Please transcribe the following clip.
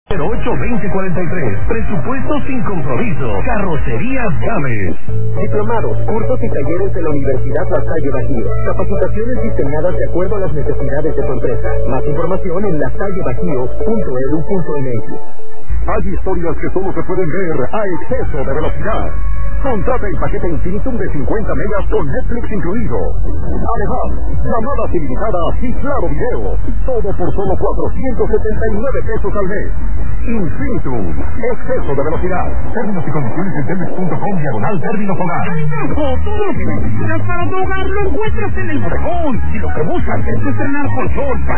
08-2043. Presupuesto sin compromiso. Carrocerías Gámez. Diplomados, cursos y talleres de la Universidad La Salle Bajío. Capacitaciones diseñadas de acuerdo a las necesidades de tu empresa. Más información en lasallebajío.edu.mx. Hay historias que solo se pueden ver a exceso de velocidad. Contrata el paquete Infinitum de 50 megas con Netflix incluido. Además, llamadas ilimitadas y claro video. Todo por solo 479 pesos al mes. Infinitum, exceso de velocidad. Términos y condiciones en telmex.com/términos hogar. Todo lo que necesitas para tu hogar lo encuentras en el bodegón. Si lo que buscas es estrenar colchón,